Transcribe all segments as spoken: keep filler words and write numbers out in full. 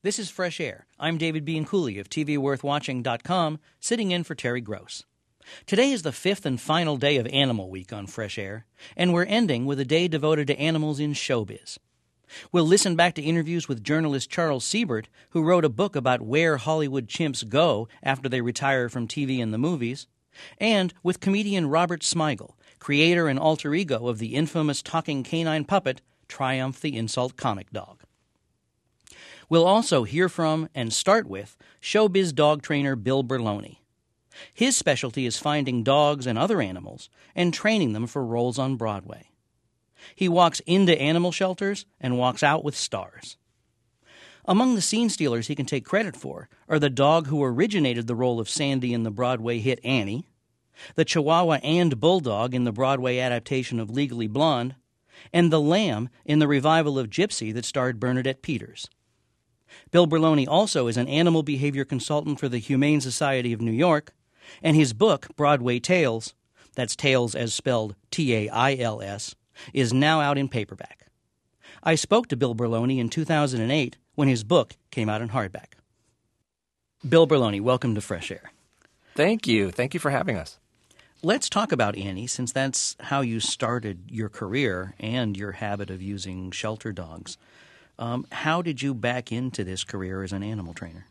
This is Fresh Air. I'm David Bianculli of T V Worth Watching dot com, sitting in for Terry Gross. Today is the fifth and final day of Animal Week on Fresh Air, and we're ending with a day devoted to animals in showbiz. We'll listen back to interviews with journalist Charles Siebert, who wrote a book about where Hollywood chimps go after they retire from T V and the movies, and with comedian Robert Smigel, creator and alter ego of the infamous talking canine puppet Triumph the Insult Comic Dog. We'll also hear from and start with showbiz dog trainer Bill Berloni. His specialty is finding dogs and other animals and training them for roles on Broadway. He walks into animal shelters and walks out with stars. Among the scene stealers he can take credit for are the dog who originated the role of Sandy in the Broadway hit Annie, the Chihuahua and Bulldog in the Broadway adaptation of Legally Blonde, and the lamb in the revival of Gypsy that starred Bernadette Peters. Bill Berloni also is an animal behavior consultant for the Humane Society of New York, and his book, Broadway Tales, that's Tales as spelled T A I L S, is now out in paperback. I spoke to Bill Berloni in two thousand eight when his book came out in hardback. Bill Berloni, welcome to Fresh Air. Thank you. Thank you for having us. Let's talk about Annie, since that's how you started your career and your habit of using shelter dogs. Um, how did you back into this career as an animal trainer?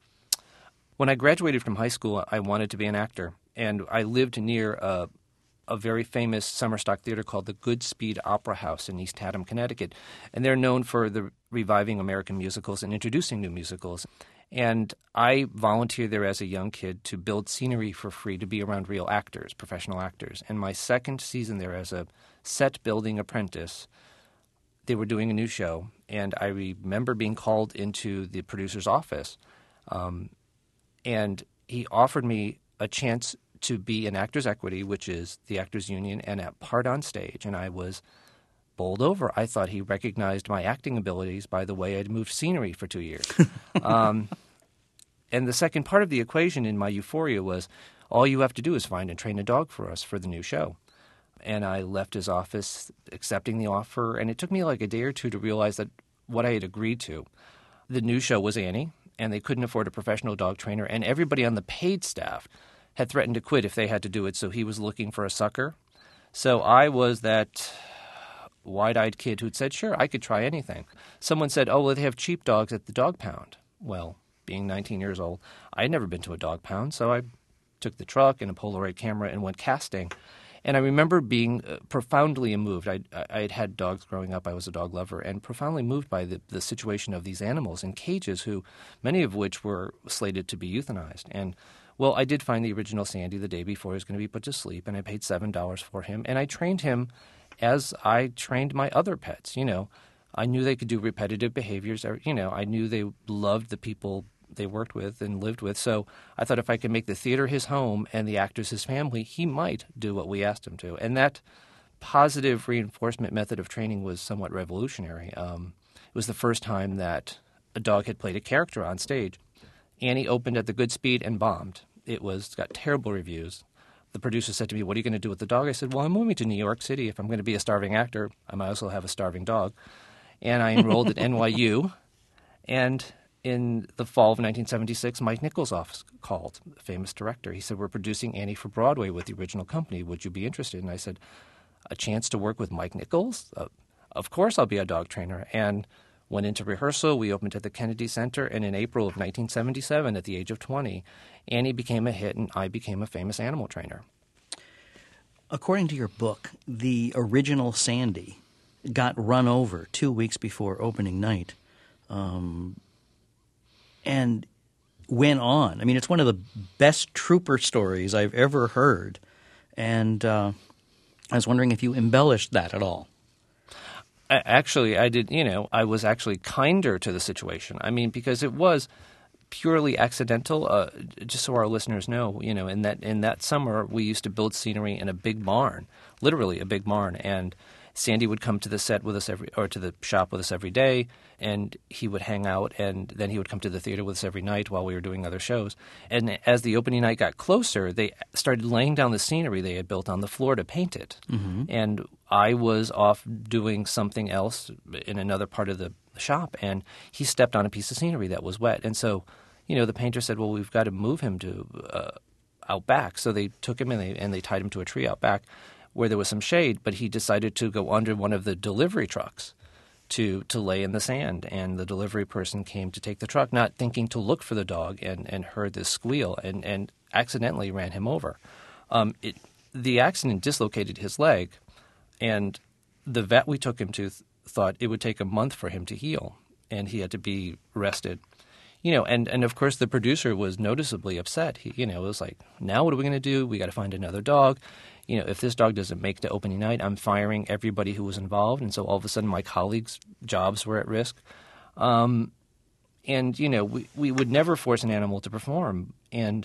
When I graduated from high school, I wanted to be an actor, and I lived near a, a very famous summer stock theater called the Goodspeed Opera House in East Haddam, Connecticut, and they're known for the reviving American musicals and introducing new musicals. And I volunteered there as a young kid to build scenery for free to be around real actors, professional actors. And my second season there as a set-building apprentice, they were doing a new show, and I remember being called into the producer's office, um, and he offered me a chance to be in Actors Equity, which is the Actors Union, and a part on stage, and I was bowled over. I thought he recognized my acting abilities by the way I'd moved scenery for two years. um, and the second part of the equation in my euphoria was, all you have to do is find and train a dog for us for the new show. And I left his office accepting the offer, and it took me like a day or two to realize that what I had agreed to. The new show was Annie, and they couldn't afford a professional dog trainer, and everybody on the paid staff had threatened to quit if they had to do it, so he was looking for a sucker. So I was that wide-eyed kid who'd said, sure, I could try anything. Someone said, oh, well, they have cheap dogs at the dog pound. Well, being nineteen years old, I had never been to a dog pound, so I took the truck and a Polaroid camera and went casting. And I remember being uh, profoundly moved. I I had had dogs growing up. I was a dog lover, and profoundly moved by the, the situation of these animals in cages, who many of which were slated to be euthanized. And, well, I did find the original Sandy the day before he was going to be put to sleep, and I paid seven dollars for him. And I trained him as I trained my other pets. You know, I knew they could do repetitive behaviors. Or, you know, I knew they loved the people they worked with and lived with. So I thought if I could make the theater his home and the actors his family, he might do what we asked him to. And that positive reinforcement method of training was somewhat revolutionary. Um, it was the first time that a dog had played a character on stage. Annie opened at the Goodspeed and bombed. It was got terrible reviews. The producer said to me, what are you going to do with the dog? I said, well, I'm moving to New York City. If I'm going to be a starving actor, I might as well have a starving dog. And I enrolled at N Y U, and in the fall of nineteen seventy-six, Mike Nichols' office called, the famous director. He said, we're producing Annie for Broadway with the original company. Would you be interested? And I said, a chance to work with Mike Nichols? Uh, of course I'll be a dog trainer. And went into rehearsal. We opened at the Kennedy Center. And in April of nineteen seventy-seven, at the age of twenty, Annie became a hit and I became a famous animal trainer. According to your book, the original Sandy got run over two weeks before opening night. Um... And went on. I mean, it's one of the best trooper stories I've ever heard. And uh, I was wondering if you embellished that at all. Actually, I did, you know, I was actually kinder to the situation. I mean, because it was purely accidental. Uh, just so our listeners know, you know, in that in that summer, we used to build scenery in a big barn, literally a big barn. And Sandy would come to the set with us every, or to the shop with us every day, and he would hang out, and then he would come to the theater with us every night while we were doing other shows. And as the opening night got closer, they started laying down the scenery they had built on the floor to paint it. Mm-hmm. And I was off doing something else in another part of the shop, and he stepped on a piece of scenery that was wet. And so, you know, the painter said, well, we've got to move him to uh, out back. So they took him and they, and they tied him to a tree out back where there was some shade, but he decided to go under one of the delivery trucks to to lay in the sand. And the delivery person came to take the truck, not thinking to look for the dog, and, and heard this squeal and, and accidentally ran him over. Um, it, the accident dislocated his leg, and the vet we took him to th- thought it would take a month for him to heal, and he had to be rested. You know, and, and of course the producer was noticeably upset. He, you know, it was like, now what are we going to do? We got to find another dog. You know, if this dog doesn't make the opening night, I'm firing everybody who was involved. And so all of a sudden my colleagues' jobs were at risk. Um, and, you know, we, we would never force an animal to perform. And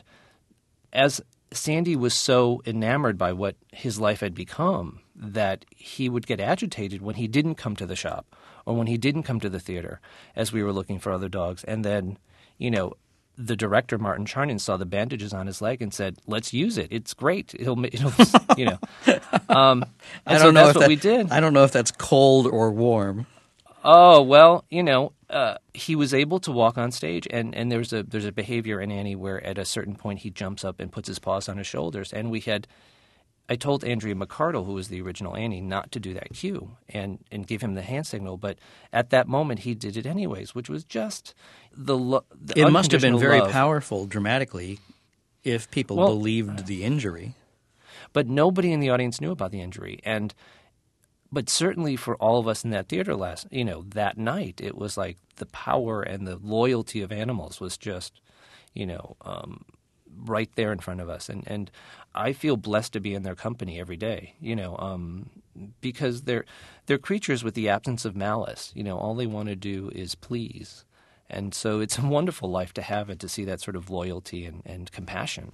as Sandy was so enamored by what his life had become that he would get agitated when he didn't come to the shop or when he didn't come to the theater as we were looking for other dogs. And then, you know, the director, Martin Charnin, saw the bandages on his leg and said, let's use it. It's great. It'll, it'll you know. Um, and I don't so know that's if what that, we did. I don't know if that's cold or warm. Oh, well, you know, uh, he was able to walk on stage, and, and there's a there's a behavior in Annie where at a certain point he jumps up and puts his paws on his shoulders. And we had – I told Andrea McCardle, who was the original Annie, not to do that cue and, and give him the hand signal. But at that moment he did it anyways, which was just the, lo- the It must have been very love. powerful dramatically if people Well, believed the injury. But nobody in the audience knew about the injury. And but certainly for all of us in that theater last, you know, that night, it was like the power and the loyalty of animals was just, you know, um, right there in front of us. And and I feel blessed to be in their company every day, you know, um, because they're they're creatures with the absence of malice. You know, all they want to do is please. And so it's a wonderful life to have and to see that sort of loyalty and, and compassion.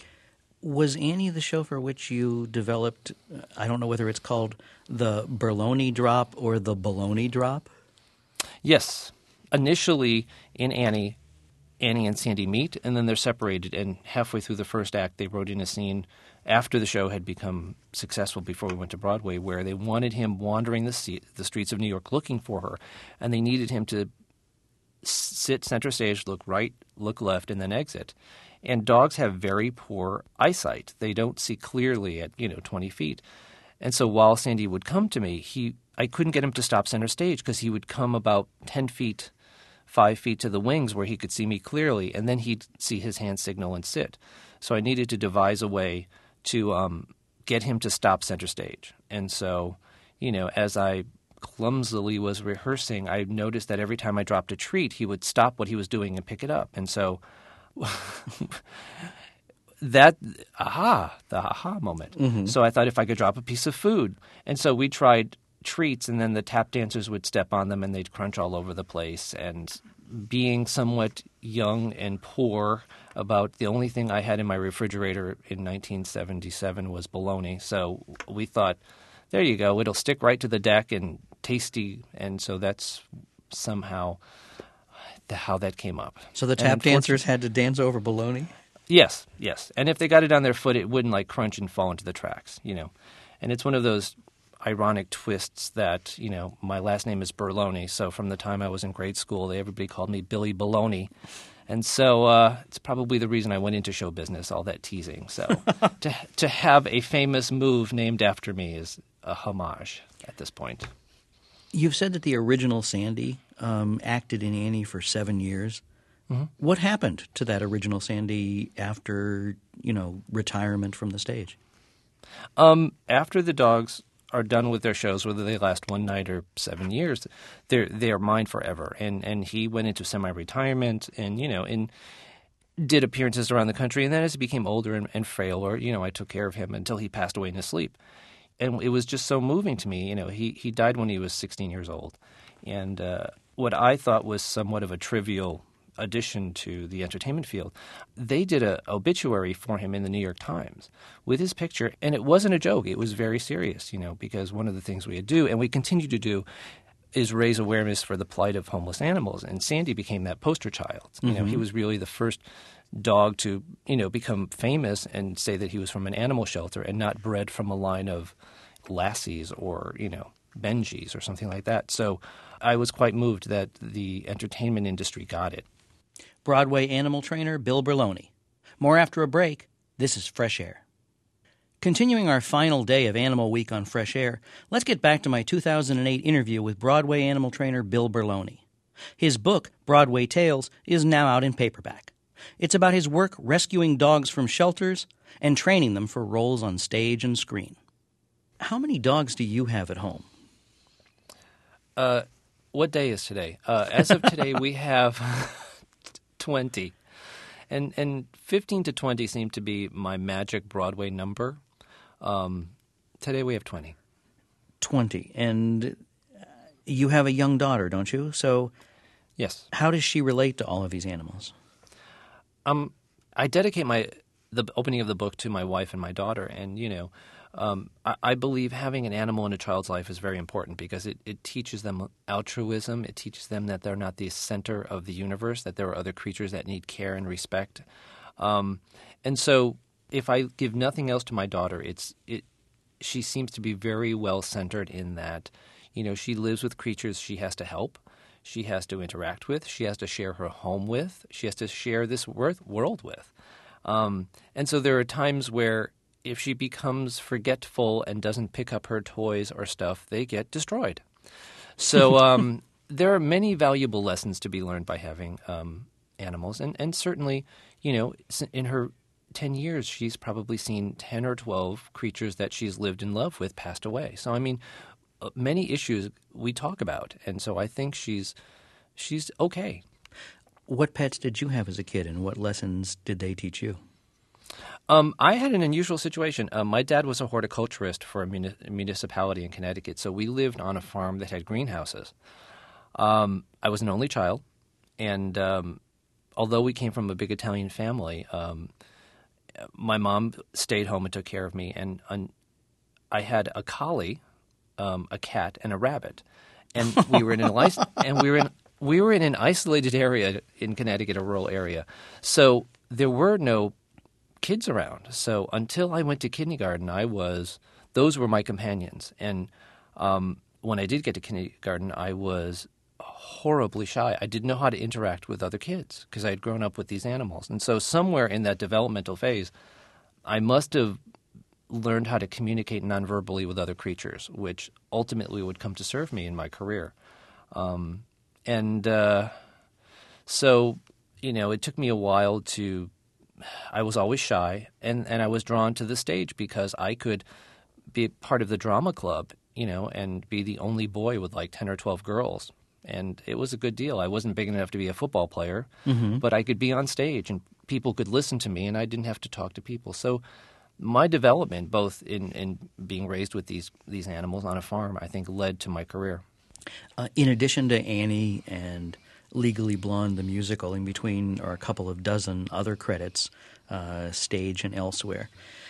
Was Annie the show for which you developed, I don't know whether it's called the Berloni drop or the Bologna drop? Yes. Initially in Annie, Annie and Sandy meet, and then they're separated. And halfway through the first act, they wrote in a scene after the show had become successful before we went to Broadway where they wanted him wandering the, se- the streets of New York looking for her, and they needed him to sit center stage, look right, look left, and then exit. And dogs have very poor eyesight. They don't see clearly at, you know, twenty feet. And so while Sandy would come to me, he I couldn't get him to stop center stage because he would come about ten feet, five feet to the wings where he could see me clearly, and then he'd see his hand signal and sit. So I needed to devise a way to um, get him to stop center stage. And so, you know, as I clumsily was rehearsing, I noticed that every time I dropped a treat, he would stop what he was doing and pick it up. And so that, aha, the aha moment. Mm-hmm. So I thought if I could drop a piece of food. And so we tried treats, and then the tap dancers would step on them and they'd crunch all over the place. And being somewhat young and poor, about the only thing I had in my refrigerator in nineteen seventy-seven was bologna. So we thought, there you go, it'll stick right to the deck and tasty. And so that's somehow the, how that came up. So the tap dancers had to dance over bologna? Yes, yes. And if they got it on their foot, it wouldn't like crunch and fall into the tracks, you know. And it's one of those ironic twists that, you know, my last name is Berloni. So from the time I was in grade school, they, everybody called me Billy Bologna. And so uh, it's probably the reason I went into show business, all that teasing. So to to have a famous move named after me is a homage at this point. You've said that the original Sandy um, acted in Annie for seven years. Mm-hmm. What happened to that original Sandy after, you know, retirement from the stage? Um, after the dogs are done with their shows, whether they last one night or seven years, they're they are mine forever. And and he went into semi-retirement, and you know, and did appearances around the country. And then as he became older and, and frailer, you know, I took care of him until he passed away in his sleep. And it was just so moving to me. You know, he he died when he was sixteen years old, and uh, what I thought was somewhat of a trivial addition to the entertainment field, they did a obituary for him in the New York Times with his picture, and it wasn't a joke. It was very serious, you know, because one of the things we do, and we continue to do, is raise awareness for the plight of homeless animals. And Sandy became that poster child. You know, mm-hmm. He was really the first dog to, you know, become famous and say that he was from an animal shelter and not bred from a line of Lassies or, you know, Benjis or something like that. So I was quite moved that the entertainment industry got it. Broadway animal trainer Bill Berloni. More after a break. This is Fresh Air. Continuing our final day of Animal Week on Fresh Air, let's get back to my two thousand eight interview with Broadway animal trainer Bill Berloni. His book, Broadway Tales, is now out in paperback. It's about his work rescuing dogs from shelters and training them for roles on stage and screen. How many dogs do you have at home? Uh, what day is today? Uh, as of today, we have twenty. And and fifteen to twenty seem to be my magic Broadway number. Um, today we have twenty. twenty. And you have a young daughter, don't you? So yes. How does she relate to all of these animals? Um, I dedicate my the opening of the book to my wife and my daughter. And, you know, um, I, I believe having an animal in a child's life is very important because it, it teaches them altruism. It teaches them that they're not the center of the universe, that there are other creatures that need care and respect. Um, and so if I give nothing else to my daughter, it's it. She seems to be very well centered in that, you know, she lives with creatures she has to help. She has to interact with. She has to share her home with. She has to share this world with. Um, and so there are times where if she becomes forgetful and doesn't pick up her toys or stuff, they get destroyed. So um, there are many valuable lessons to be learned by having um, animals. And, and certainly, you know, in her ten years, she's probably seen ten or twelve creatures that she's lived in love with passed away. So, I mean, many issues we talk about. And so I think she's she's okay. What pets did you have as a kid, and what lessons did they teach you? Um, I had an unusual situation. Uh, my dad was a horticulturist for a muni- municipality in Connecticut, so we lived on a farm that had greenhouses. Um, I was an only child, and um, although we came from a big Italian family, um, my mom stayed home and took care of me, and, and I had a collie, um, a cat, and a rabbit, and we were in an is- and we were in we were in an isolated area in Connecticut, a rural area, so there were no kids around. So until I went to kindergarten, I was those were my companions. And um, when I did get to kindergarten, I was horribly shy. I didn't know how to interact with other kids because I had grown up with these animals. And so somewhere in that developmental phase, I must have learned how to communicate nonverbally with other creatures, which ultimately would come to serve me in my career. Um, and uh, so, you know, it took me a while to I was always shy, and, and I was drawn to the stage because I could be part of the drama club, you know, and be the only boy with like ten or twelve girls. And it was a good deal. I wasn't big enough to be a football player, mm-hmm. but I could be on stage and people could listen to me and I didn't have to talk to people. So my development, both in, in being raised with these, these animals on a farm, I think led to my career. Uh, in addition to Annie and Legally Blonde, the musical, in between are a couple of dozen other credits, uh, stage and elsewhere.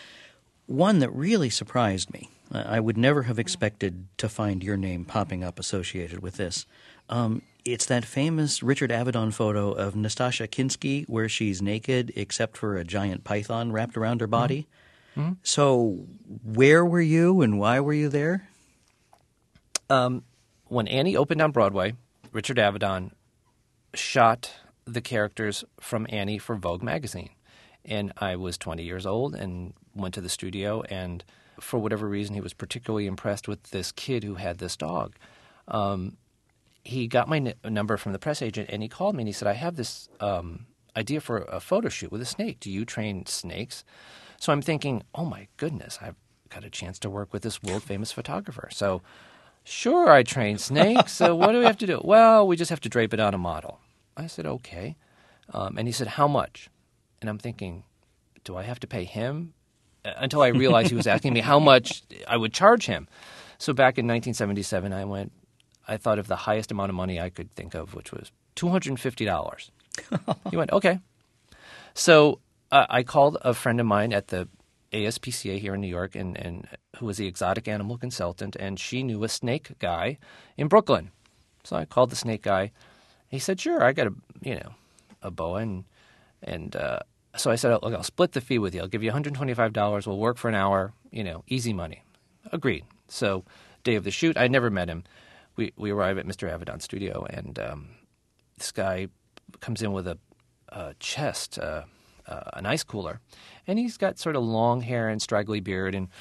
One that really surprised me, I would never have expected to find your name popping up associated with this. Um, it's that famous Richard Avedon photo of Nastassja Kinski where she's naked except for a giant python wrapped around her body. Mm-hmm. So where were you and why were you there? Um, when Annie opened on Broadway, Richard Avedon shot the characters from Annie for Vogue magazine. And I was twenty years old and went to the studio, and for whatever reason, he was particularly impressed with this kid who had this dog. Um, he got my n- number from the press agent, and he called me, and he said, I have this um, idea for a photo shoot with a snake. Do you train snakes? So I'm thinking, oh, my goodness, I've got a chance to work with this world-famous photographer. So sure, I train snakes. So what do we have to do? Well, we just have to drape it on a model. I said, okay. Um, and he said, how much? And I'm thinking, do I have to pay him? Until I realized he was asking me how much I would charge him. So back in nineteen seventy-seven, I went, I thought of the highest amount of money I could think of, which was two hundred fifty dollars. He went, okay. So uh, I called a friend of mine at the A S P C A here in New York, and, and who was the exotic animal consultant, and she knew a snake guy in Brooklyn. So I called the snake guy. He said, sure, I got a, you know, a boa, and, and uh, so I said, look, I'll split the fee with you. I'll give you one hundred twenty-five dollars. We'll work for an hour, you know, easy money. Agreed. So day of the shoot, I never met him. we, we arrive at Mister Avedon's studio, and um, this guy comes in with a, a chest, uh, uh, an ice cooler, and he's got sort of long hair and straggly beard, and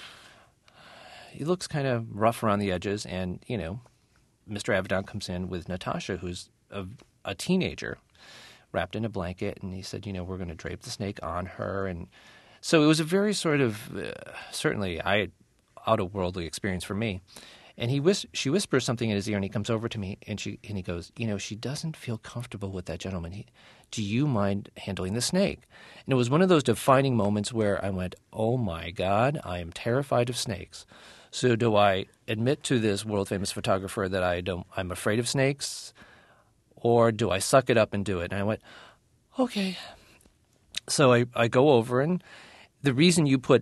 he looks kind of rough around the edges. And, you know, Mister Avedon comes in with Natasha, who's a, a teenager, wrapped in a blanket, and he said, you know, we're going to drape the snake on her. And so it was a very sort of, uh, certainly, I out-of-worldly experience for me. And he whis- she whispers something in his ear, and he comes over to me, and she and he goes, you know, she doesn't feel comfortable with that gentleman. He, do you mind handling the snake? And it was one of those defining moments where I went, oh, my God, I am terrified of snakes. So do I admit to this world-famous photographer that I don't, I'm afraid of snakes, or do I suck it up and do it? And I went, okay. So I, I go over, and the reason you put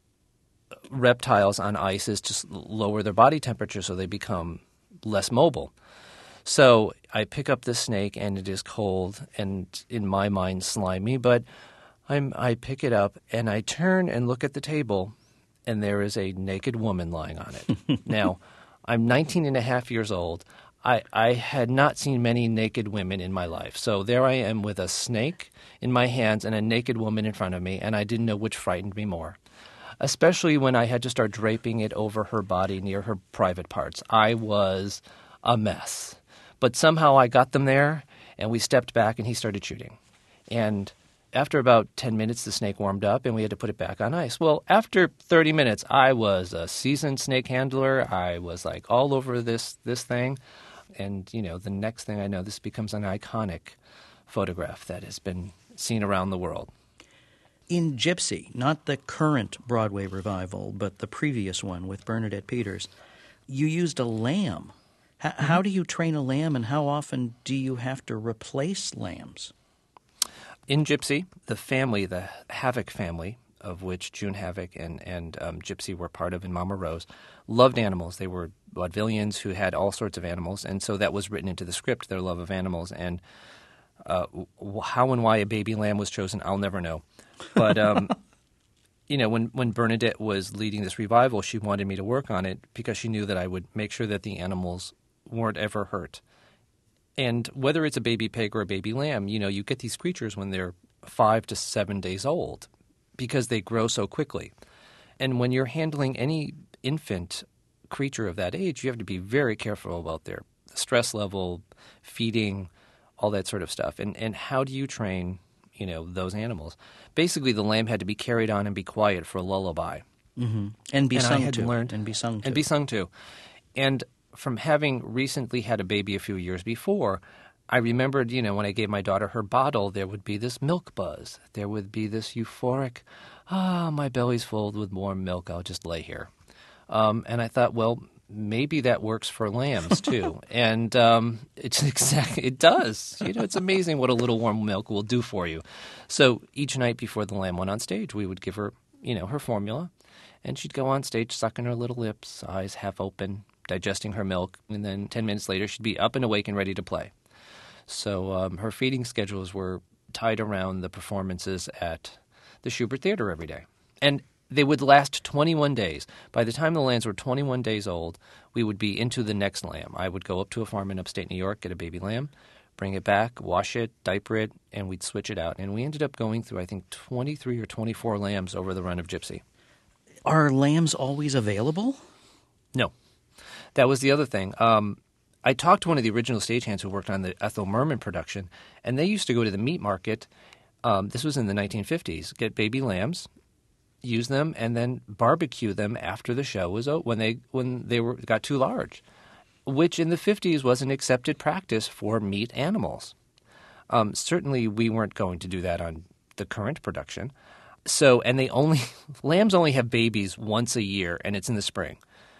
reptiles on ice is to lower their body temperature so they become less mobile. So I pick up the snake, and it is cold and, in my mind, slimy, but I'm, I pick it up, and I turn and look at the table, and there is a naked woman lying on it. Now, I'm nineteen and a half years old. I, I had not seen many naked women in my life. So there I am with a snake in my hands and a naked woman in front of me, and I didn't know which frightened me more, especially when I had to start draping it over her body near her private parts. I was a mess. But somehow I got them there, and we stepped back, and he started shooting. And after about ten minutes, the snake warmed up, and we had to put it back on ice. Well, after thirty minutes, I was a seasoned snake handler. I was like all over this this thing. And, you know, the next thing I know, this becomes an iconic photograph that has been seen around the world. In Gypsy, not the current Broadway revival, but the previous one with Bernadette Peters, you used a lamb. H- mm-hmm. How do you train a lamb, and how often do you have to replace lambs? In Gypsy, the family, the Havoc family, of which June Havoc and, and um, Gypsy were part of in Mama Rose, loved animals. They were vaudevillians who had all sorts of animals, and so that was written into the script, their love of animals. And uh, w- how and why a baby lamb was chosen, I'll never know. But, um, you know, when, when Bernadette was leading this revival, she wanted me to work on it because she knew that I would make sure that the animals weren't ever hurt. And whether it's a baby pig or a baby lamb, you know, you get these creatures when they're five to seven days old because they grow so quickly. And when you're handling any infant creature of that age, you have to be very careful about their stress level, feeding, all that sort of stuff. And and how do you train, you know, those animals? Basically, the lamb had to be carried on and be quiet for a lullaby. Mm-hmm. And be and sung I had to. Learned, and be sung to. And be sung to. And from having recently had a baby a few years before, I remembered, you know, when I gave my daughter her bottle, there would be this milk buzz. There would be this euphoric, ah, my belly's full with warm milk, I'll just lay here. Um, and I thought, well, maybe that works for lambs too. and um, it's exactly, it does. You know, it's amazing what a little warm milk will do for you. So each night before the lamb went on stage, we would give her, you know, her formula, and she'd go on stage sucking her little lips, eyes half open, digesting her milk, and then ten minutes later she'd be up and awake and ready to play. So um, her feeding schedules were tied around the performances at the Shubert Theater every day. And they would last twenty-one days. By the time the lambs were twenty-one days old, we would be into the next lamb. I would go up to a farm in upstate New York, get a baby lamb, bring it back, wash it, diaper it, and we'd switch it out. And we ended up going through, I think, twenty-three or twenty-four lambs over the run of Gypsy. Are lambs always available? No. That was the other thing. Um, I talked to one of the original stagehands who worked on the Ethel Merman production, and they used to go to the meat market. Um, this was in the nineteen fifties. Get baby lambs, use them, and then barbecue them after the show was over, when they when they were got too large, which in the fifties was an accepted practice for meat animals. Um, certainly, we weren't going to do that on the current production. So, and they only lambs only have babies once a year, and it's in the spring.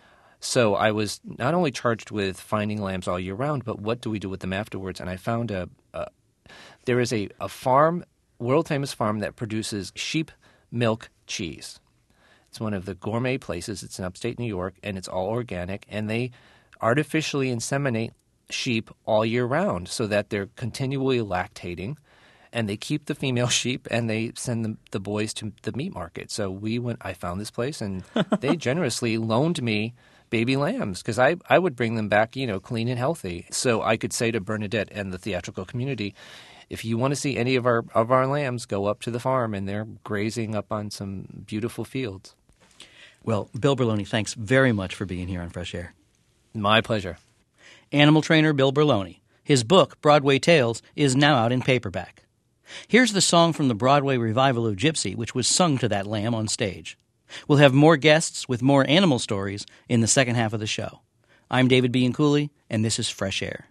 So I was not only charged with finding lambs all year round, but what do we do with them afterwards? And I found a, a there is a, a farm, world-famous farm that produces sheep milk cheese. It's one of the gourmet places. It's in upstate New York, and it's all organic. And they artificially inseminate sheep all year round so that they're continually lactating. And they keep the female sheep, and they send the, the boys to the meat market. So we went. I found this place, and they generously loaned me baby lambs because I, I would bring them back, you know, clean and healthy. So I could say to Bernadette and the theatrical community, if you want to see any of our of our lambs, go up to the farm, and they're grazing up on some beautiful fields. Well, Bill Berloni, thanks very much for being here on Fresh Air. My pleasure. Animal trainer Bill Berloni. His book, Broadway Tales, is now out in paperback. Here's the song from the Broadway revival of Gypsy, which was sung to that lamb on stage. We'll have more guests with more animal stories in the second half of the show. I'm David Bianculli, and this is Fresh Air.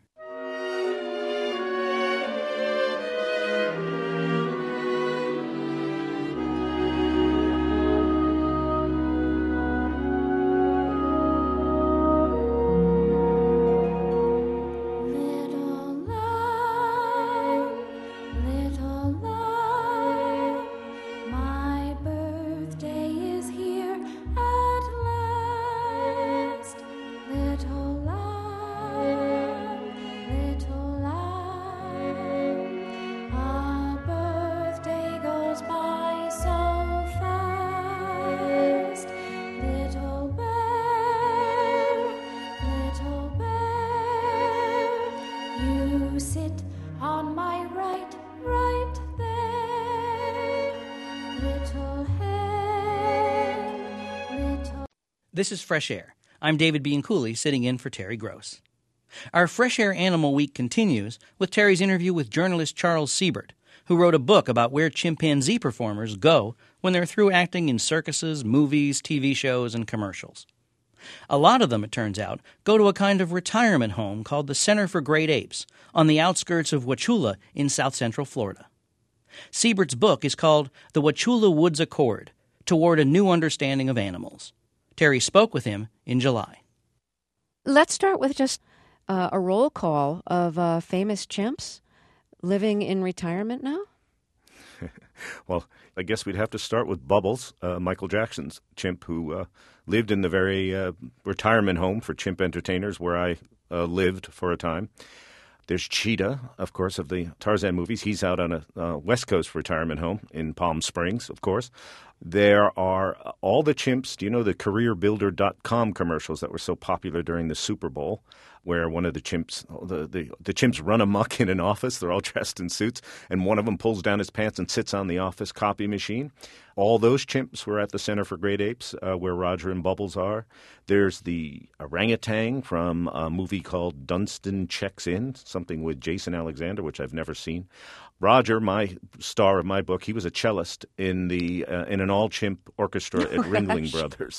This is Fresh Air. I'm David Bianculli, sitting in for Terry Gross. Our Fresh Air Animal Week continues with Terry's interview with journalist Charles Siebert, who wrote a book about where chimpanzee performers go when they're through acting in circuses, movies, T V shows, and commercials. A lot of them, it turns out, go to a kind of retirement home called the Center for Great Apes on the outskirts of Wauchula in south-central Florida. Siebert's book is called The Wauchula Woods Accord, Toward a New Understanding of Animals. Terry spoke with him in July. Let's start with just uh, a roll call of uh, famous chimps living in retirement now. Well, I guess we'd have to start with Bubbles, uh, Michael Jackson's chimp, who uh, lived in the very uh, retirement home for chimp entertainers where I uh, lived for a time. There's Cheetah, of course, of the Tarzan movies. He's out on a uh, West Coast retirement home in Palm Springs, of course. There are all the chimps. Do you know the career builder dot com commercials that were so popular during the Super Bowl, where one of the chimps, the, the, the chimps run amok in an office. They're all dressed in suits, and one of them pulls down his pants and sits on the office copy machine. All those chimps were at the Center for Great Apes, uh, where Roger and Bubbles are. There's the orangutan from a movie called Dunstan Checks In, something with Jason Alexander, which I've never seen. Roger, my star of my book, he was a cellist in the uh, in an all-chimp orchestra at Ringling Brothers.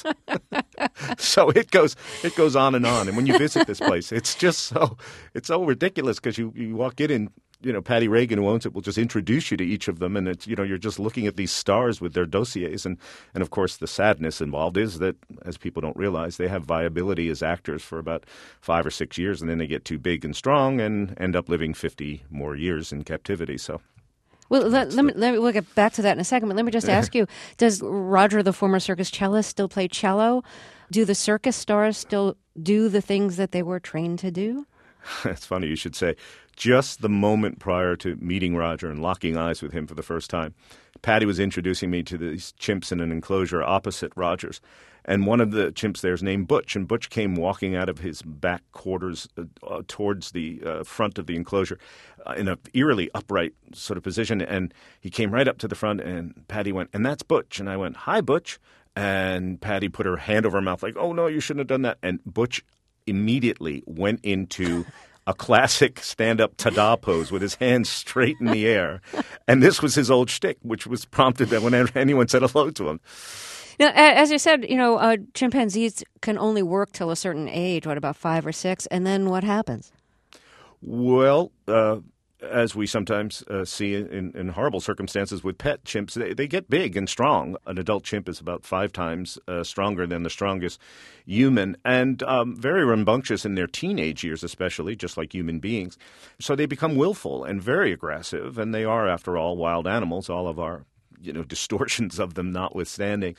So it goes it goes on and on. And when you visit this place, it's just so it's so ridiculous because you, you walk in and, you know, Patty Reagan, who owns it, will just introduce you to each of them, and it's, you know, you're just looking at these stars with their dossiers, and and of course the sadness involved is that, as people don't realize, they have viability as actors for about five or six years, and then they get too big and strong and end up living fifty more years in captivity. So. Well, let, let, me, let me we'll get back to that in a second, but let me just ask you, does Roger, the former circus cellist, still play cello? Do the circus stars still do the things that they were trained to do? It's funny you should say. Just the moment prior to meeting Roger and locking eyes with him for the first time, Patty was introducing me to these chimps in an enclosure opposite Roger's. And one of the chimps there is named Butch, and Butch came walking out of his back quarters uh, uh, towards the uh, front of the enclosure uh, in an eerily upright sort of position. And he came right up to the front, and Patty went, "And that's Butch." And I went, "Hi, Butch." And Patty put her hand over her mouth like, "Oh, no, you shouldn't have done that." And Butch immediately went into a classic stand-up ta-da pose with his hands straight in the air. And this was his old shtick, which was prompted that whenever anyone said hello to him. Now, as you said, you know, uh, chimpanzees can only work till a certain age, what, about five or six, and then what happens? Well, uh, as we sometimes uh, see in, in horrible circumstances with pet chimps, they, they get big and strong. An adult chimp is about five times uh, stronger than the strongest human, and um, very rambunctious in their teenage years especially, just like human beings. So they become willful and very aggressive, and they are, after all, wild animals, all of our, you know, distortions of them notwithstanding.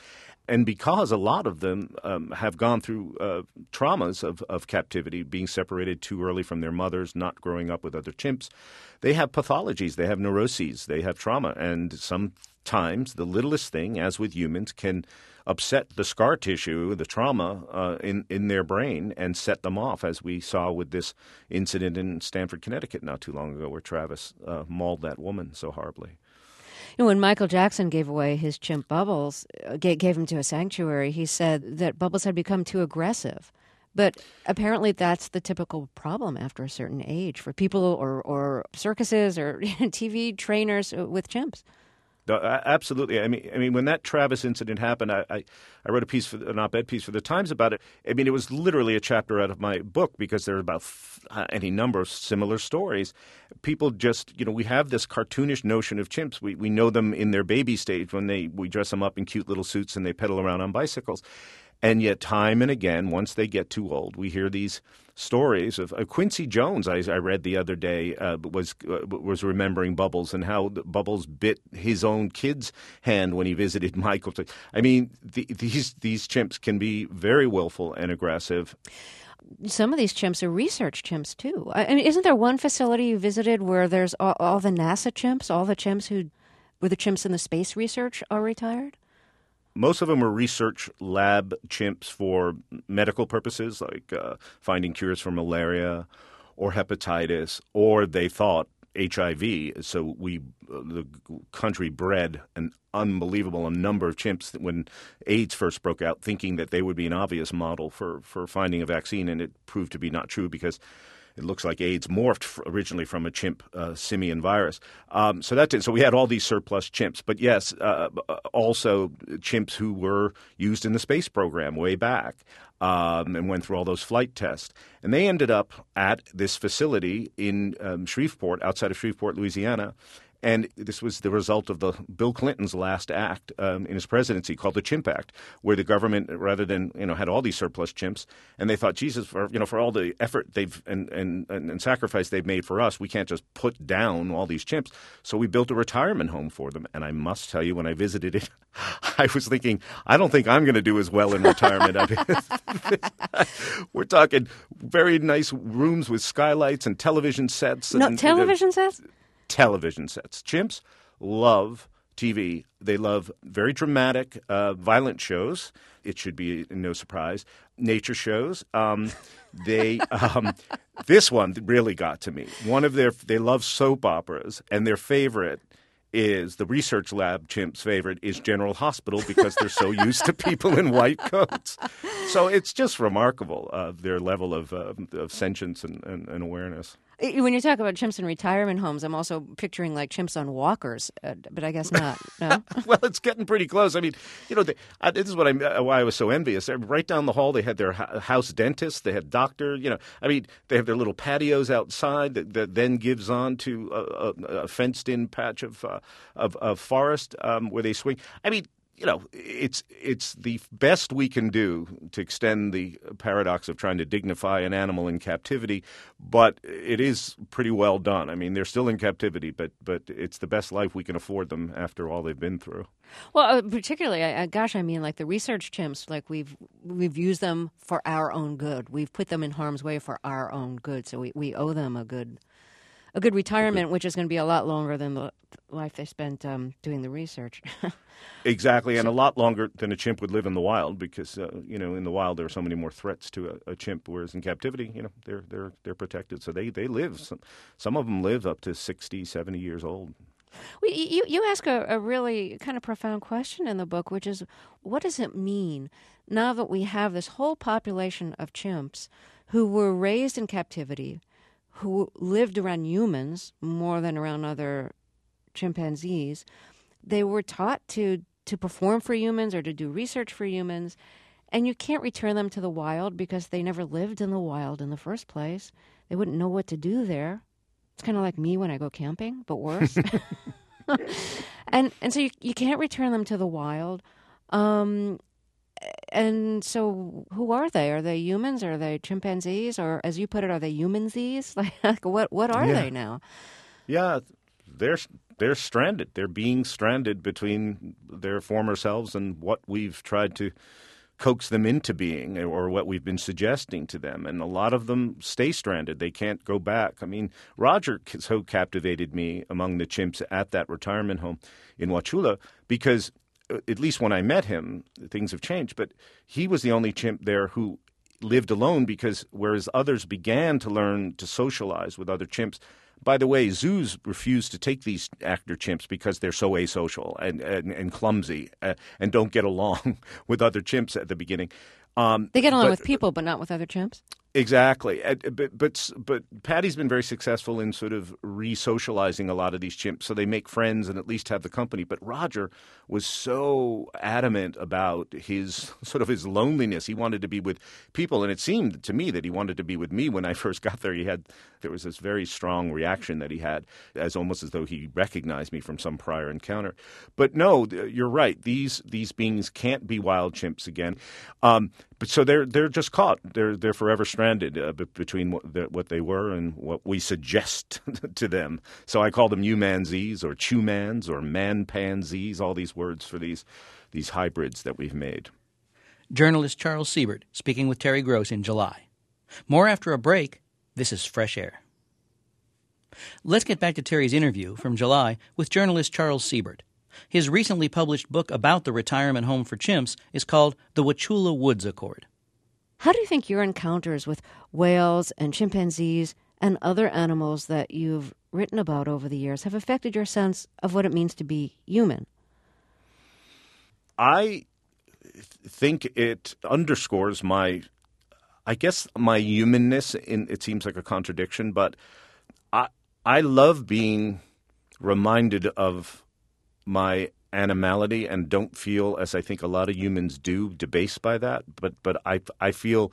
And because a lot of them um, have gone through uh, traumas of, of captivity, being separated too early from their mothers, not growing up with other chimps, they have pathologies, they have neuroses, they have trauma. And sometimes the littlest thing, as with humans, can upset the scar tissue, the trauma uh, in, in their brain and set them off, as we saw with this incident in Stamford, Connecticut not too long ago where Travis uh, mauled that woman so horribly. You know, when Michael Jackson gave away his chimp Bubbles, uh, gave, gave him to a sanctuary, he said that Bubbles had become too aggressive. But apparently that's the typical problem after a certain age for people or, or circuses or T V trainers with chimps. Uh, absolutely. I mean, I mean, when that Travis incident happened, I, I, I wrote a piece, for an op-ed piece for the Times about it. I mean, it was literally a chapter out of my book because there are about f- any number of similar stories. People just, you know, we have this cartoonish notion of chimps. We we know them in their baby stage when they we dress them up in cute little suits and they pedal around on bicycles. And yet time and again, once they get too old, we hear these stories of uh, Quincy Jones. I, I read the other day uh, was uh, was remembering Bubbles and how Bubbles bit his own kid's hand when he visited Michael. I mean, the, these these chimps can be very willful and aggressive. Some of these chimps are research chimps too. I mean, isn't there one facility you visited where there's all, all the NASA chimps, all the chimps who were the chimps in the space research are retired? Most of them were research lab chimps for medical purposes, like uh, finding cures for malaria or hepatitis, or they thought H I V. So we, uh, the country bred an unbelievable number of chimps when AIDS first broke out, thinking that they would be an obvious model for, for finding a vaccine, and it proved to be not true because it looks like AIDS morphed originally from a chimp uh, simian virus. Um, so that did. So we had all these surplus chimps. But yes, uh, also chimps who were used in the space program way back um, and went through all those flight tests. And they ended up at this facility in um, Shreveport, outside of Shreveport, Louisiana. And this was the result of the Bill Clinton's last act um, in his presidency called the Chimp Act, where the government, rather than, you know, had all these surplus chimps, and they thought, Jesus, for, you know, for all the effort they've and, and, and sacrifice they've made for us, we can't just put down all these chimps. So we built a retirement home for them. And I must tell you, when I visited it, I was thinking, I don't think I'm going to do as well in retirement. I mean, we're talking very nice rooms with skylights and television sets. No, and, television you know, sets? Television sets. Chimps love T V. They love very dramatic, uh, violent shows. It should be no surprise. Nature shows. Um, they um, this one really got to me. One of their they love soap operas, and their favorite is the research lab chimp's favorite is General Hospital because they're so used to people in white coats. So it's just remarkable uh, their level of, uh, of sentience and, and, and awareness. When you talk about chimps in retirement homes, I'm also picturing like chimps on walkers, uh, but I guess not. No? Well, it's getting pretty close. I mean, you know, they, uh, this is what I uh, why I was so envious. Right down the hall, they had their ha- house dentist, they had doctor. You know, I mean, they have their little patios outside that, that then gives on to a, a, a fenced-in patch of uh, of, of forest um, where they swing. I mean. You know, it's it's the best we can do to extend the paradox of trying to dignify an animal in captivity, but it is pretty well done. I mean, they're still in captivity, but but it's the best life we can afford them after all they've been through. Well, uh, particularly, I, I, gosh, I mean, like the research chimps, like we've we've used them for our own good. We've put them in harm's way for our own good, so we, we owe them a good a good retirement, which is going to be a lot longer than the life they spent um, doing the research. Exactly, and a lot longer than a chimp would live in the wild because, uh, you know, in the wild there are so many more threats to a, a chimp, whereas in captivity, you know, they're they're they're protected. So they, they live. Some, some of them live up to sixty, seventy years old. Well, you, you ask a, a really kind of profound question in the book, which is, what does it mean now that we have this whole population of chimps who were raised in captivity, who lived around humans more than around other chimpanzees? They were taught to, to perform for humans or to do research for humans, and you can't return them to the wild because they never lived in the wild in the first place. They wouldn't know what to do there. It's kind of like me when I go camping, but worse. and and so you, you can't return them to the wild. Um, and so who are they? Are they humans? Are they chimpanzees? Or as you put it, are they humanzees? Like, like what, what are yeah. they now? Yeah. they're they're stranded. They're being stranded between their former selves and what we've tried to coax them into being, or what we've been suggesting to them. And a lot of them stay stranded. They can't go back. I mean, Roger so captivated me among the chimps at that retirement home in Wauchula because, at least when I met him, things have changed. But he was the only chimp there who lived alone, because whereas others began to learn to socialize with other chimps. By the way, zoos refuse to take these actor chimps because they're so asocial and, and, and clumsy uh, and don't get along with other chimps at the beginning. Um, they get along but, with people, but not with other chimps? Exactly. Uh, But, but, but Patty's been very successful in sort of re-socializing a lot of these chimps, so they make friends and at least have the company. But Roger was so adamant about his sort of his loneliness. He wanted to be with people, and it seemed to me that he wanted to be with me when I first got there. He had there was this very strong reaction that he had, as almost as though he recognized me from some prior encounter. But no, you're right. These these beings can't be wild chimps again. Um, But so they're they're just caught. They're they're forever stranded uh, b- between what, the, what they were and what we suggest to them. So I call them humanzees or chumans or manpanzees. All these words for these these hybrids that we've made. Journalist Charles Siebert speaking with Terry Gross in July. More after a break. This is Fresh Air. Let's get back to Terry's interview from July with journalist Charles Siebert. His recently published book about the retirement home for chimps is called The Wauchula Woods Accord. How do you think your encounters with whales and chimpanzees and other animals that you've written about over the years have affected your sense of what it means to be human? I think it underscores my, I guess, my humanness. In, it seems like a contradiction, but I I love being reminded of my animality and don't feel, as I think a lot of humans do, debased by that. But but I I feel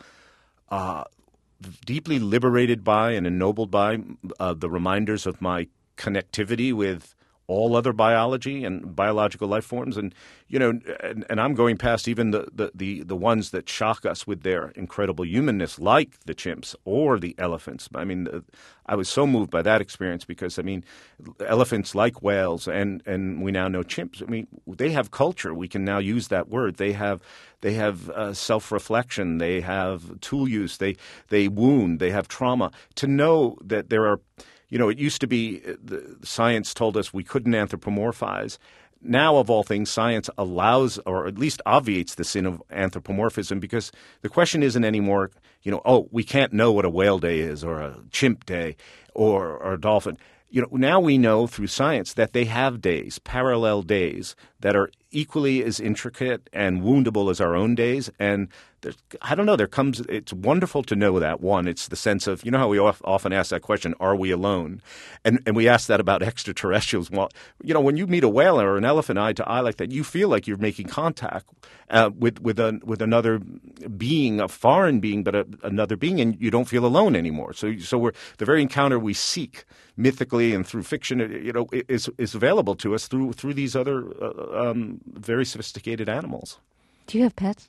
uh, deeply liberated by and ennobled by uh, the reminders of my connectivity with all other biology and biological life forms. And, you know, and, and I'm going past even the, the, the, the ones that shock us with their incredible humanness, like the chimps or the elephants. I mean, I was so moved by that experience because, I mean, elephants, like whales, and, and we now know chimps, I mean, they have culture. We can now use that word. They have they have uh, self-reflection. They have tool use. They, they wound. They have trauma. To know that there are... You know, it used to be the science told us we couldn't anthropomorphize. Now, of all things, science allows, or at least obviates, the sin of anthropomorphism, because the question isn't anymore, you know, oh, we can't know what a whale day is or a chimp day or, or a dolphin. You know, now we know through science that they have days, parallel days, that are equally as intricate and woundable as our own days. And there's, I don't know, there comes, it's wonderful to know that. One, it's the sense of, you know how we often ask that question, are we alone? And and we ask that about extraterrestrials. Well, you know, when you meet a whale or an elephant eye to eye like that, you feel like you're making contact uh, with with a, with another being, a foreign being, but a, another being, and you don't feel alone anymore. So so we're the very encounter we seek mythically and through fiction, you know, is is available to us through through these other uh, um, very sophisticated animals. Do you have pets?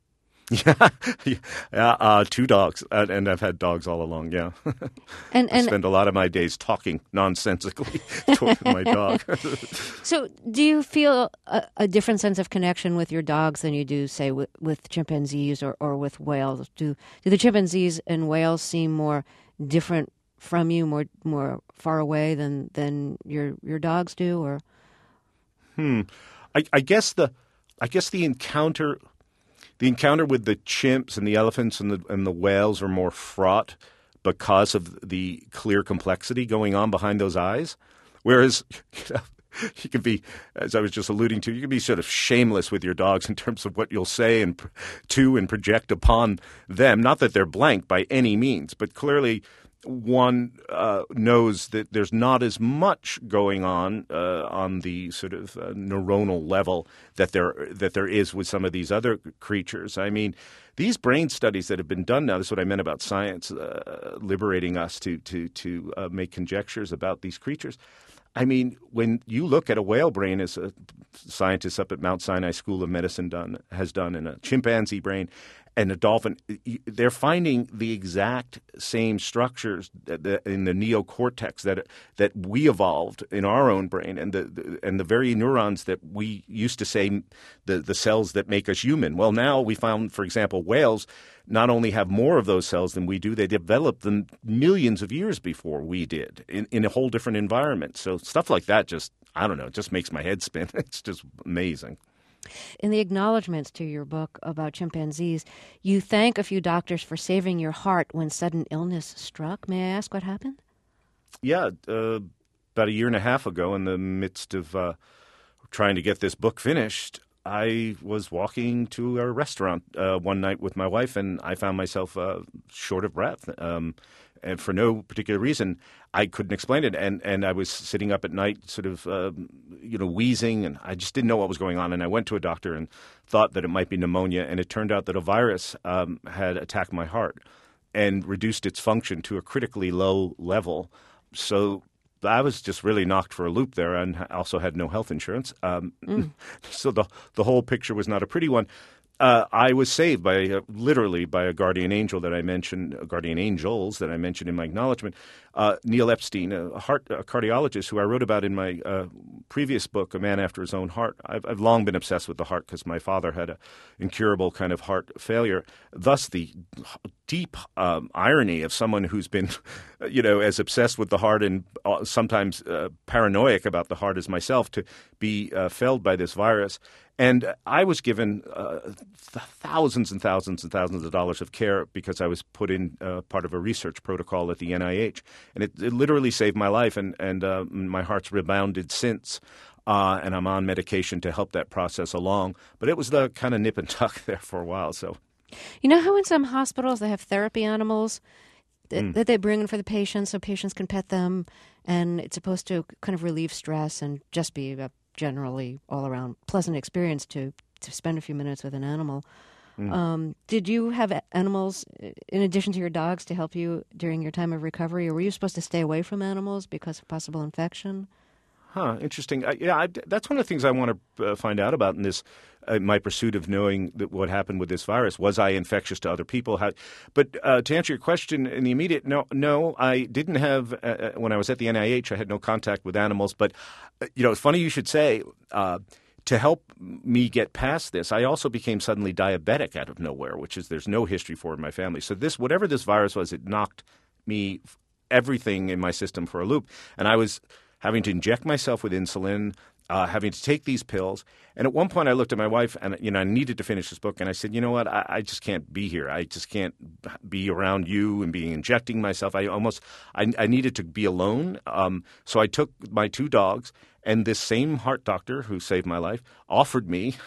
Yeah, yeah, uh, two dogs, uh, and I've had dogs all along. Yeah, and, and I spend a lot of my days talking nonsensically to my dog. So, do you feel a, a different sense of connection with your dogs than you do, say, with, with chimpanzees or, or with whales? Do do the chimpanzees and whales seem more different from you, more more far away than than your your dogs do, or? Hmm. I, I guess the I guess the encounter. The encounter with the chimps and the elephants and the and the whales are more fraught because of the clear complexity going on behind those eyes. Whereas, you know, you can be, as I was just alluding to, you can be sort of shameless with your dogs in terms of what you'll say and to and project upon them. Not that they're blank by any means, but clearly one uh, knows that there's not as much going on uh, on the sort of uh, neuronal level that there that there is with some of these other creatures. I mean, these brain studies that have been done now, this is what I meant about science uh, liberating us to to to uh, make conjectures about these creatures. I mean, when you look at a whale brain, as a scientist up at Mount Sinai School of Medicine done has done, and a chimpanzee brain, and a dolphin, they're finding the exact same structures in the neocortex that that we evolved in our own brain, and the and the very neurons that we used to say the the cells that make us human. Well, now we found, for example, whales not only have more of those cells than we do, they developed them millions of years before we did in, in a whole different environment. So stuff like that just, I don't know, it just makes my head spin. It's just amazing. In the acknowledgments to your book about chimpanzees, you thank a few doctors for saving your heart when sudden illness struck. May I ask what happened? Yeah, uh, about a year and a half ago, in the midst of uh, trying to get this book finished, I was walking to a restaurant uh, one night with my wife, and I found myself uh, short of breath. Um, and for no particular reason, I couldn't explain it. And, and I was sitting up at night sort of, uh, you know, wheezing, and I just didn't know what was going on. And I went to a doctor and thought that it might be pneumonia, and it turned out that a virus um, had attacked my heart and reduced its function to a critically low level. So I was just really knocked for a loop there, and also had no health insurance. Um, mm. So the the whole picture was not a pretty one. Uh, I was saved by uh, literally by a guardian angel that I mentioned, uh, guardian angels that I mentioned in my acknowledgement. Uh, Neil Epstein, a heart a cardiologist who I wrote about in my uh, previous book, A Man After His Own Heart. I've, I've long been obsessed with the heart because my father had an incurable kind of heart failure. Thus, the deep um, irony of someone who's been, you know, as obsessed with the heart and uh, sometimes uh, paranoid about the heart as myself to be uh, felled by this virus. And I was given uh, th- thousands and thousands and thousands of dollars of care because I was put in uh, part of a research protocol at the N I H. And it, it literally saved my life, and, and uh, my heart's rebounded since. Uh, and I'm on medication to help that process along. But it was the kind of nip and tuck there for a while. So, you know how in some hospitals they have therapy animals that, mm. that they bring in for the patients so patients can pet them, and it's supposed to kind of relieve stress and just be a generally all-around pleasant experience to, to spend a few minutes with an animal. Mm. Um, did you have animals, in addition to your dogs, to help you during your time of recovery, or were you supposed to stay away from animals because of possible infection? Huh, interesting. I, yeah, I, that's one of the things I want to uh, find out about in this, uh, my pursuit of knowing that what happened with this virus. Was I infectious to other people? How, but uh, to answer your question in the immediate, no, no, I didn't have, uh, when I was at the N I H, I had no contact with animals. But, uh, you know, it's funny you should say, uh, to help me get past this, I also became suddenly diabetic out of nowhere, which is there's no history for in my family. So this, whatever this virus was, it knocked me, everything in my system for a loop. And I was having to inject myself with insulin, uh, having to take these pills. And at one point I looked at my wife and, you know, I needed to finish this book. And I said, you know what, I, I just can't be here. I just can't be around you and be injecting myself. I almost, I, I needed to be alone. Um, so I took my two dogs, and this same heart doctor who saved my life offered me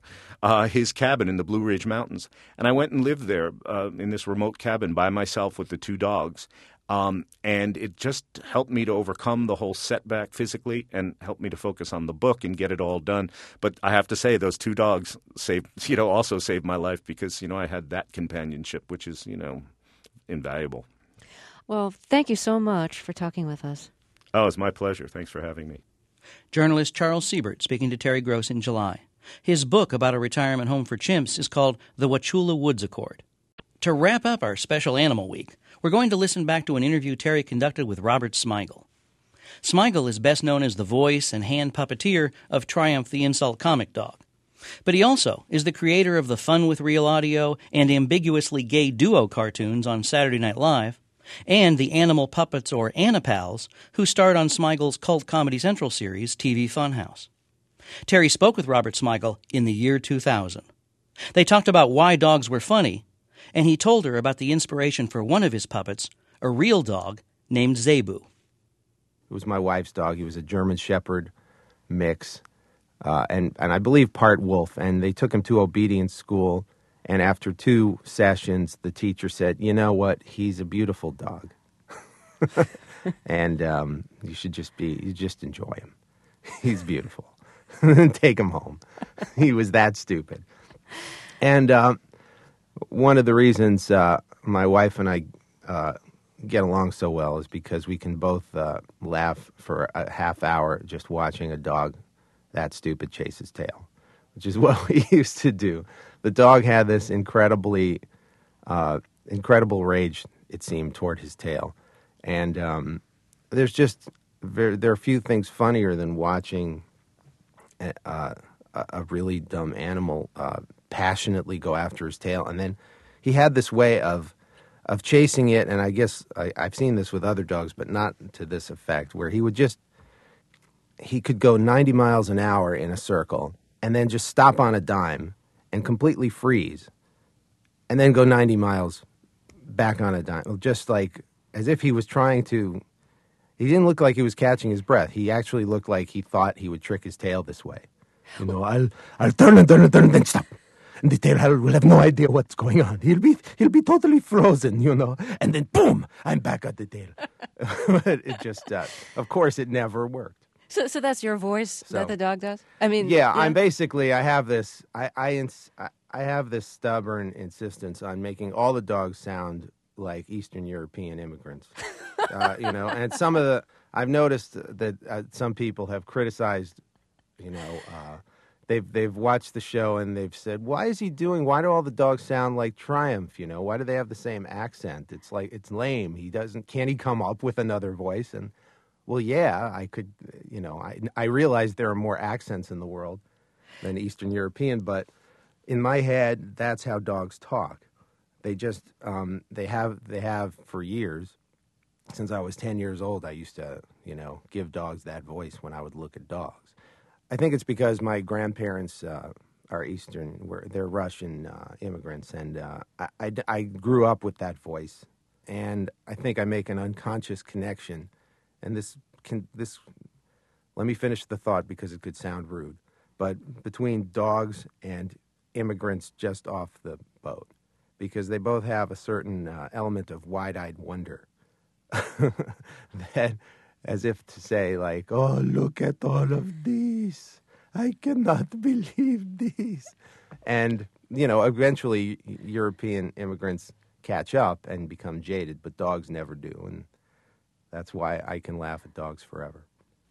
uh, his cabin in the Blue Ridge Mountains. And I went and lived there uh, in this remote cabin by myself with the two dogs. Um, and it just helped me to overcome the whole setback physically and helped me to focus on the book and get it all done. But I have to say, those two dogs saved, you know, also saved my life because, you know, I had that companionship, which is, you know, invaluable. Well, thank you so much for talking with us. Oh, it's my pleasure. Thanks for having me. Journalist Charles Siebert speaking to Terry Gross in July. His book about a retirement home for chimps is called The Wauchula Woods Accord. To wrap up our special Animal Week, we're going to listen back to an interview Terry conducted with Robert Smigel. Smigel is best known as the voice and hand puppeteer of Triumph the Insult Comic Dog. But he also is the creator of the Fun with Real Audio and ambiguously gay duo cartoons on Saturday Night Live, and the Animal Puppets or Anipals, who starred on Smigel's cult Comedy Central series, T V Funhouse. Terry spoke with Robert Smigel in the year two thousand. They talked about why dogs were funny, and he told her about the inspiration for one of his puppets, a real dog named Zebu. It was my wife's dog. He was a German Shepherd mix, uh, and, and I believe part wolf. And they took him to obedience school, and after two sessions, the teacher said, you know what, he's a beautiful dog. And um, you should just be, you just enjoy him. He's beautiful. Take him home. He was that stupid. And um, one of the reasons uh, my wife and I uh, get along so well is because we can both uh, laugh for a half hour just watching a dog that stupid chase his tail. which is what we used to do. The dog had this incredibly, uh, incredible rage, it seemed, toward his tail. And um, there's just, very, there are few things funnier than watching a, uh, a really dumb animal uh, passionately go after his tail. And then he had this way of of chasing it, and I guess I, I've seen this with other dogs, but not to this effect, where he would just, he could go ninety miles an hour in a circle and then just stop on a dime and completely freeze and then go ninety miles back on a dime, just like as if he was trying to, he didn't look like he was catching his breath. He actually looked like he thought he would trick his tail this way. You know, I'll, I'll turn and turn and turn and then stop. And the tail will have no idea what's going on. He'll be he'll be totally frozen, you know. And then boom, I'm back at the tail. But it just, uh, of course, it never worked. So, so that's your voice So- that the dog does. I mean, Yeah, I'm basically I have this I I, ins- I I have this stubborn insistence on making all the dogs sound like Eastern European immigrants. uh, you know, and some of the I've noticed that uh, some people have criticized, you know. Uh, They've they've watched the show and they've said, why is he doing? Why do all the dogs sound like Triumph? You know, why do they have the same accent? It's like it's lame. He doesn't. Can he come up with another voice? And well, yeah, I could. You know, I I realize there are more accents in the world than Eastern European, but in my head, that's how dogs talk. They just um, they have they have for years. Since I was ten years old, I used to you know give dogs that voice when I would look at dogs. I think it's because my grandparents uh, are Eastern, were they're Russian uh, immigrants, and uh, I, I, I grew up with that voice, and I think I make an unconscious connection. And this can this, let me finish the thought because it could sound rude, but between dogs and immigrants just off the boat, because they both have a certain uh, element of wide-eyed wonder, that. As if to say, like, oh, look at all of these. I cannot believe these. And, you know, eventually European immigrants catch up and become jaded, but dogs never do. And that's why I can laugh at dogs forever.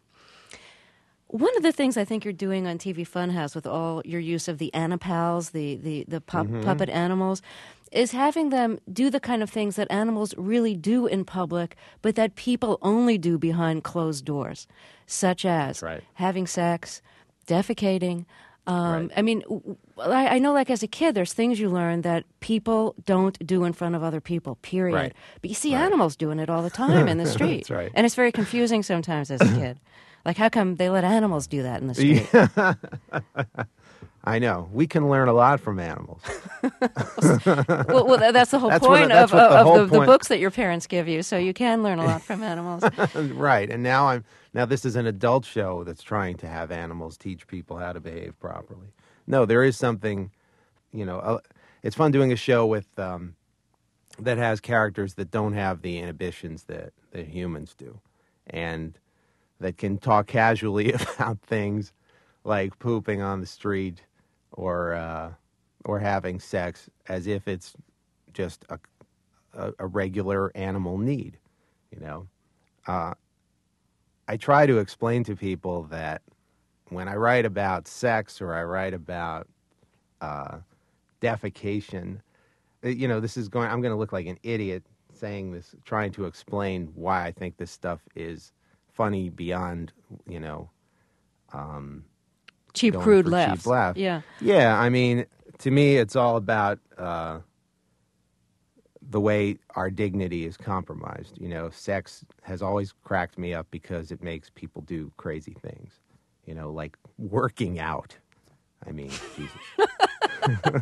One of the things I think you're doing on T V Funhouse with all your use of the Anipals, the, the, the pu- Mm-hmm. puppet animals, is having them do the kind of things that animals really do in public, but that people only do behind closed doors, such as right. having sex, defecating. Um, Right. I mean, w- I, I know, like, as a kid, there's things you learn that people don't do in front of other people, period. Right. But you see Right. animals doing it all the time in the street. That's right. And it's very confusing sometimes as a kid. Like, how come they let animals do that in the street? I know. We can learn a lot from animals. well, well, that's the whole That's what- point that's of, what the of whole the, the point- books that your parents give you. So you can learn a lot from animals. Right. And now I'm now this is an adult show that's trying to have animals teach people how to behave properly. No, there is something, you know, uh, it's fun doing a show with um, that has characters that don't have the inhibitions that, that humans do, and that can talk casually about things like pooping on the street or uh, or having sex as if it's just a, a, a regular animal need, you know. Uh, I try to explain to people that when I write about sex or I write about uh, defecation, uh, you know, this is going. I'm going to look like an idiot saying this, trying to explain why I think this stuff is funny beyond, you know, um, Cheap, going crude for laughs. cheap laugh. Yeah. Yeah, I mean, to me, it's all about uh, the way our dignity is compromised. You know, sex has always cracked me up because it makes people do crazy things. You know, like working out. I mean, Jesus.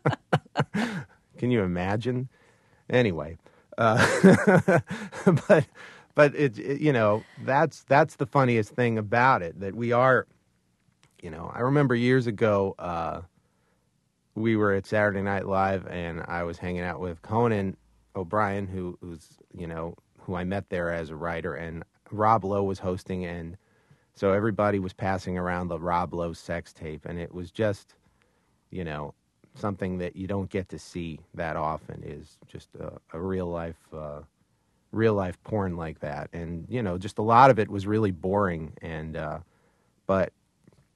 Can you imagine? Anyway, uh, but but it, it you know that's that's the funniest thing about it, that we are. You know, I remember years ago, uh, we were at Saturday Night Live, and I was hanging out with Conan O'Brien, who who's you know who I met there as a writer, and Rob Lowe was hosting, and so everybody was passing around the Rob Lowe sex tape, and it was just, you know, something that you don't get to see that often, is just a, a real life, uh, real life porn like that, and you know, just a lot of it was really boring, and uh, but.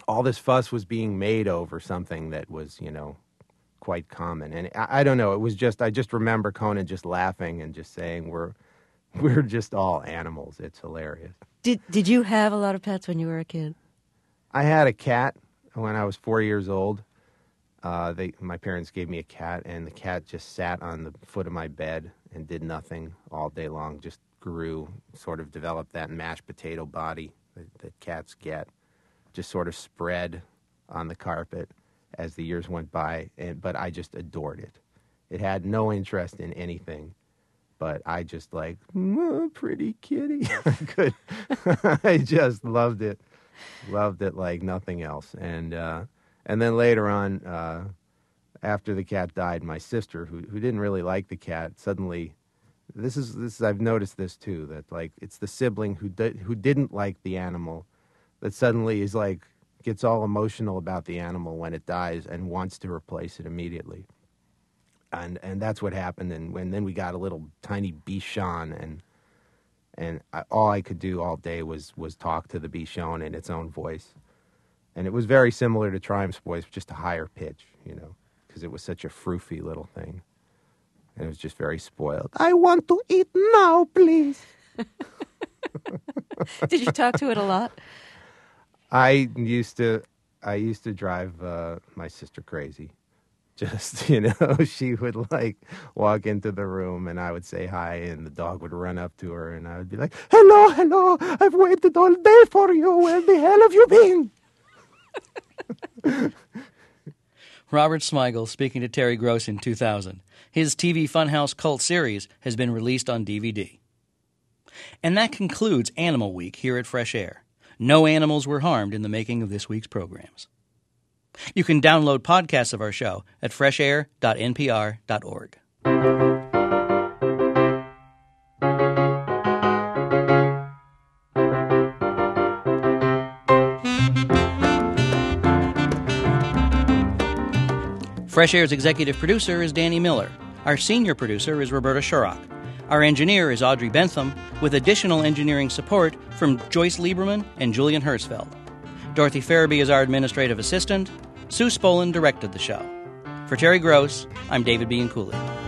all this fuss was being made over something that was, you know, quite common. And I, I don't know, it was just, I just remember Conan just laughing and just saying, we're, we're just all animals. It's hilarious. Did Did you have a lot of pets when you were a kid? I had a cat when I was four years old. Uh, they, my parents gave me a cat, and the cat just sat on the foot of my bed and did nothing all day long, just grew, sort of developed that mashed potato body that, that cats get, just sort of spread on the carpet as the years went by, and but I just adored it. It had no interest in anything, but I just like, oh, pretty kitty. I could, I just loved it, loved it like nothing else. And uh, and then later on, uh, after the cat died, my sister, who who didn't really like the cat, suddenly, this is this is, I've noticed this too, that like it's the sibling who di- who didn't like the animal that suddenly is like, gets all emotional about the animal when it dies and wants to replace it immediately. And and that's what happened. And, and then we got a little tiny Bichon, and and I, all I could do all day was was talk to the Bichon in its own voice. And it was very similar to Triumph's voice, just a higher pitch, you know, because it was such a froofy little thing. And it was just very spoiled. I want to eat now, please. Did you talk to it a lot? I used to, I used to drive uh, my sister crazy. Just, you know, she would like walk into the room and I would say hi, and the dog would run up to her and I would be like, hello, hello, I've waited all day for you. Where the hell have you been? Robert Smigel speaking to Terry Gross in two thousand. His T V Funhouse cult series has been released on D V D. And that concludes Animal Week here at Fresh Air. No animals were harmed in the making of this week's programs. You can download podcasts of our show at fresh air dot n p r dot org. Fresh Air's executive producer is Danny Miller. Our senior producer is Roberta Shurrock. Our engineer is Audrey Bentham, with additional engineering support from Joyce Lieberman and Julian Hersfeld. Dorothy Farabee is our administrative assistant. Sue Spolin directed the show. For Terry Gross, I'm David Bianculli.